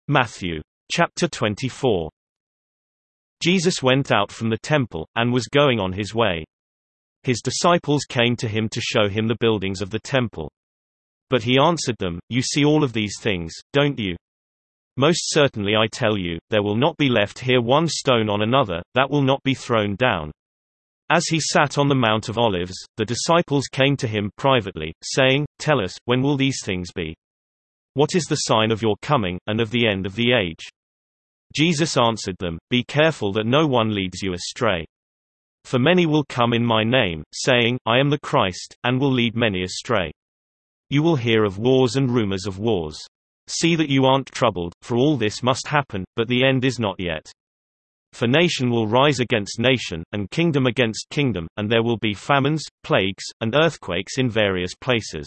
Matthew. Chapter 24. Jesus went out from the temple, and was going on his way. His disciples came to him to show him the buildings of the temple. But he answered them, "You see all of these things, don't you? Most certainly I tell you, there will not be left here one stone on another, that will not be thrown down." As he sat on the Mount of Olives, the disciples came to him privately, saying, "Tell us, when will these things be? What is the sign of your coming, and of the end of the age?" Jesus answered them, "Be careful that no one leads you astray. For many will come in my name, saying, 'I am the Christ,' and will lead many astray. You will hear of wars and rumors of wars. See that you aren't troubled, for all this must happen, but the end is not yet. For nation will rise against nation, and kingdom against kingdom, and there will be famines, plagues, and earthquakes in various places.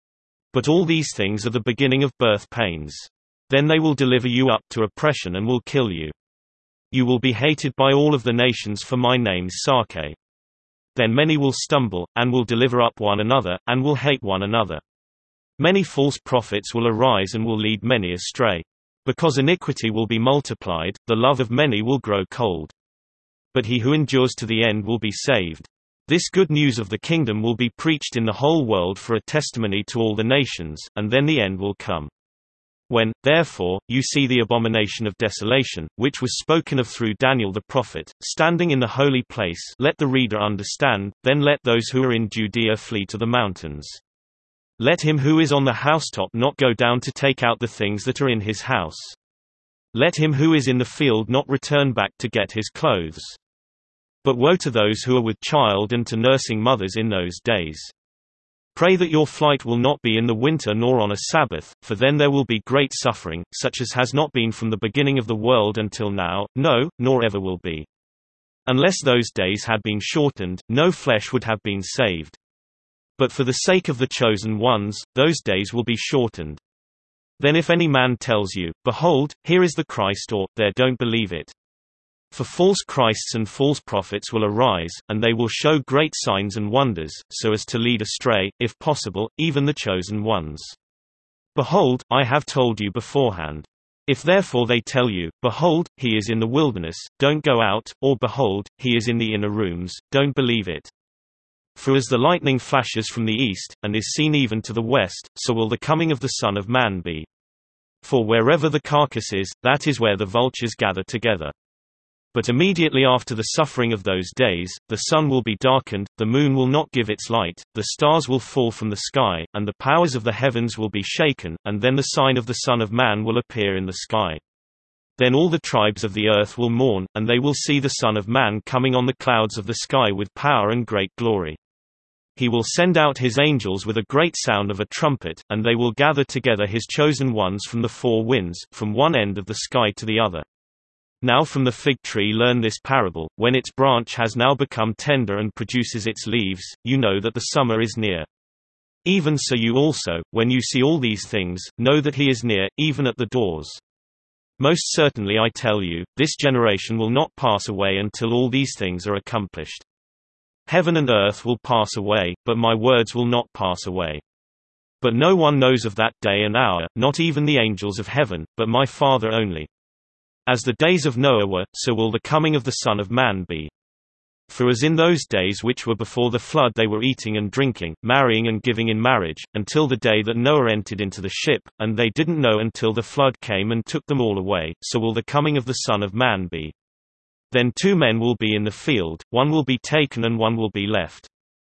But all these things are the beginning of birth pains. Then they will deliver you up to oppression and will kill you. You will be hated by all of the nations for my name's sake. Then many will stumble, and will deliver up one another, and will hate one another. Many false prophets will arise and will lead many astray. Because iniquity will be multiplied, the love of many will grow cold. But he who endures to the end will be saved. This good news of the kingdom will be preached in the whole world for a testimony to all the nations, and then the end will come. When, therefore, you see the abomination of desolation, which was spoken of through Daniel the prophet, standing in the holy place, let the reader understand, then let those who are in Judea flee to the mountains. Let him who is on the housetop not go down to take out the things that are in his house. Let him who is in the field not return back to get his clothes. But woe to those who are with child and to nursing mothers in those days. Pray that your flight will not be in the winter nor on a Sabbath, for then there will be great suffering, such as has not been from the beginning of the world until now, no, nor ever will be. Unless those days had been shortened, no flesh would have been saved. But for the sake of the chosen ones, those days will be shortened. Then if any man tells you, 'Behold, here is the Christ,' or, 'There,' don't believe it. For false Christs and false prophets will arise, and they will show great signs and wonders, so as to lead astray, if possible, even the chosen ones. Behold, I have told you beforehand. If therefore they tell you, 'Behold, he is in the wilderness,' don't go out, or 'Behold, he is in the inner rooms,' don't believe it. For as the lightning flashes from the east, and is seen even to the west, so will the coming of the Son of Man be. For wherever the carcass is, that is where the vultures gather together. But immediately after the suffering of those days, the sun will be darkened, the moon will not give its light, the stars will fall from the sky, and the powers of the heavens will be shaken, and then the sign of the Son of Man will appear in the sky. Then all the tribes of the earth will mourn, and they will see the Son of Man coming on the clouds of the sky with power and great glory. He will send out his angels with a great sound of a trumpet, and they will gather together his chosen ones from the four winds, from one end of the sky to the other. Now from the fig tree learn this parable, when its branch has now become tender and produces its leaves, you know that the summer is near. Even so you also, when you see all these things, know that he is near, even at the doors. Most certainly I tell you, this generation will not pass away until all these things are accomplished. Heaven and earth will pass away, but my words will not pass away. But no one knows of that day and hour, not even the angels of heaven, but my Father only. As the days of Noah were, so will the coming of the Son of Man be. For as in those days which were before the flood they were eating and drinking, marrying and giving in marriage, until the day that Noah entered into the ship, and they didn't know until the flood came and took them all away, so will the coming of the Son of Man be. Then 2 men will be in the field, one will be taken and one will be left.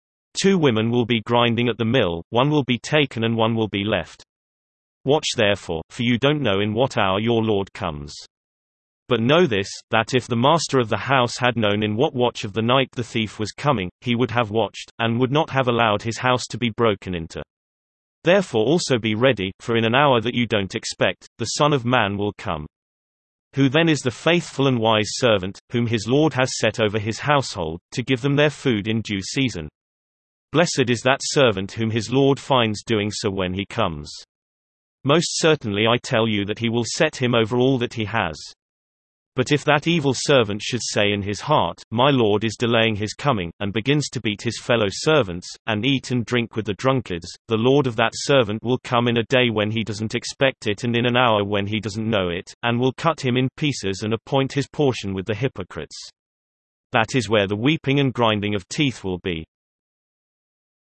2 women will be grinding at the mill, one will be taken and one will be left. Watch therefore, for you don't know in what hour your Lord comes. But know this, that if the master of the house had known in what watch of the night the thief was coming, he would have watched, and would not have allowed his house to be broken into. Therefore also be ready, for in an hour that you don't expect, the Son of Man will come. Who then is the faithful and wise servant, whom his Lord has set over his household, to give them their food in due season? Blessed is that servant whom his Lord finds doing so when he comes. Most certainly I tell you that he will set him over all that he has. But if that evil servant should say in his heart, My Lord is delaying his coming, and begins to beat his fellow servants, and eat and drink with the drunkards, the Lord of that servant will come in a day when he doesn't expect it and in an hour when he doesn't know it, and will cut him in pieces and appoint his portion with the hypocrites. That is where the weeping and grinding of teeth will be.